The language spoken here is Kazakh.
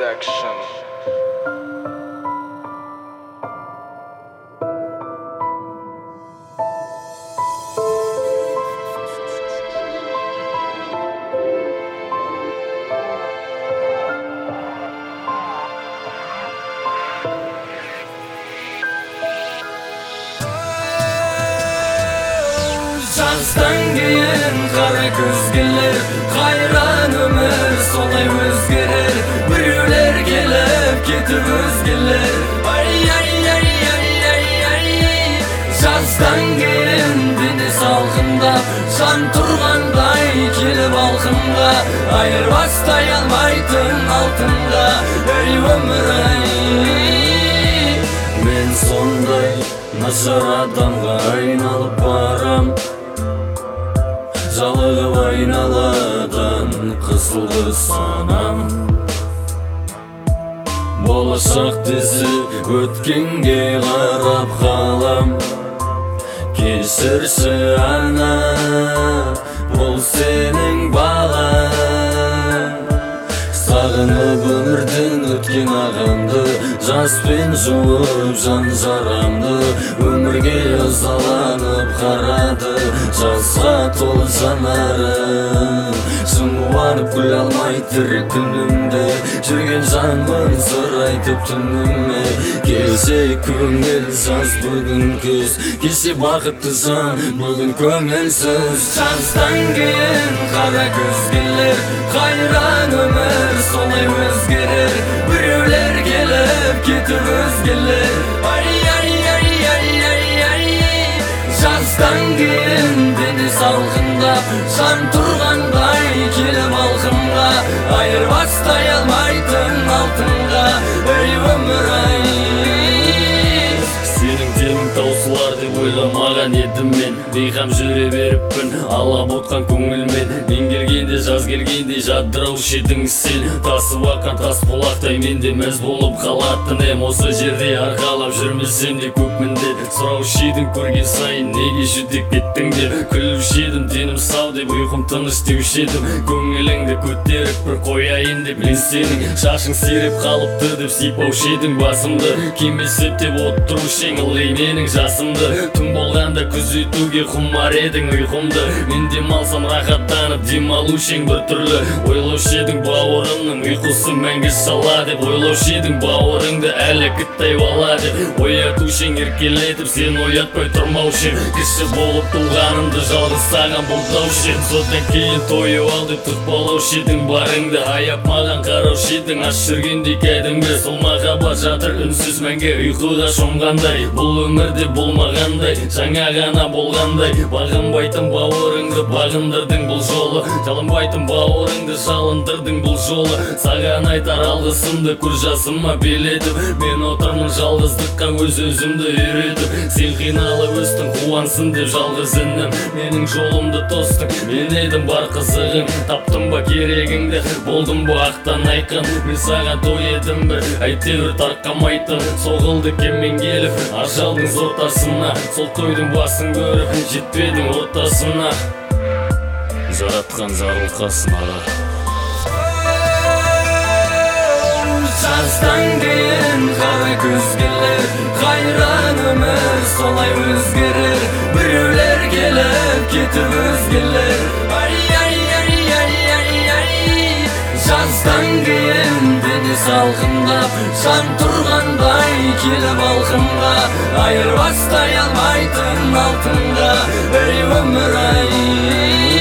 Production. Жаздан кейін қара көзгелер, қайран өмір солай өзгерер. Біреулер келіп кетіп өзгелер. Жаздан кейін дене салқындап, жан тұрғандай келіп алқымға, айырбастай алмайтын алтынға. Ей өмір мен сондай нашар адамға айналып барам. Жалығып айналадан қысылды санам. Болашақ десіп өткенге қарап қалам. Кешірші ана, бұл сенің балаң. Сағынып өмірден өткен ағамды, жаспен жуып жан жарамды. Өмірге ызаланып қарады, жасқа толы жанарым. Шымуанып күле алмай тірі күнімде, жүрген жанмын сыр айтып түніме. Келсе көңіл жаз бүгін күз, келсе бақытты жан бүгін көңілсіз. Жаздан кейін қара көзгелер, қайран өмір солай өзгерер. Біреулер келіп кетіп өзгелер. Жаздан кейін дене салқындап, жан тұрғандай келіп алқымға, айырбастай алмайтын алтынға. Ей өмір сенің демің таусылар деп ойламаған едім мен. Бейқам жүре беріппін алап отқан көңілмен. Мен келгенде жаз келгенде жадыраушы едің сен. Тасып аққан тас бұлақтай менде мәз болып қалатын ем. Осы жерде арқалап жүрмесем де көп міндет. Сұраушы едің көрген сайын неге жүдеп кеттің деп. Күлуші едім денім сау деп, ұйқым тыныш деуші едім. Көңіліңді көтеріп бір қояйын деп. Мен сенің шашың сиреп қалыпты деп сипаушы едің басымды. Кемесеп деп отырушы ең ылғи менің жасымды. Түн болғанда күзетуге құмар едің ұйқымды. Мен демалсам рахаттанып демалушы ең бір түрлі. Ойлаушы едің бауырымның ұйқысы мәңгі шала деп. Ойлаушы едің бауырыңды әлі кіттай бала деп. Оятушы ең еркелетіп сен оятпай тұрмаушы ең. Кіші болып туғанымды жалғыз саған бұлтаушы ең. Содан кейін тойып ал деп тұтпалаушы едің барыңды. Аяп маған қараушы едің аш жүргендей кәдімгі. Сол махаббат жатыр үнсіз мәңгі ұйқыға шомғандай. Бұл өмірде болмағандай, жаңа ғана болғандай. Бағынбайтын бауырыңды бағындырдың бұл жолы. Жалынбайтын бауырыңды жалындырдың бұл жолы. Саған айтар алғысымды көз жасыма белетіп. Мен отырмын жалғыздыққа өз-өзімді үйретіп. Сен қиналып өстің қуансын деп жалғыз інім. Менің жолымды тостың, мен едім бар қызығың. Таптым ба керегіңді, болдым ба ақтан айқын. Мен саған той едім бір, әйтеуір тарқамайтын. Соғылды кеммен келіп, ажалдың ортасына. Сол тойдың басын көріп, жетпедің ортасына. Жаратқан жарылқасын аға. Жаздан кейін қара көзгелер, қайран өмір солай өзгерер. Біреулер келіп кетіп өзгелер. Жаздан кейін дене салқындап, жан тұрғандай келіп алқымға, айырбастай алмайтын алтынға. Ей өмір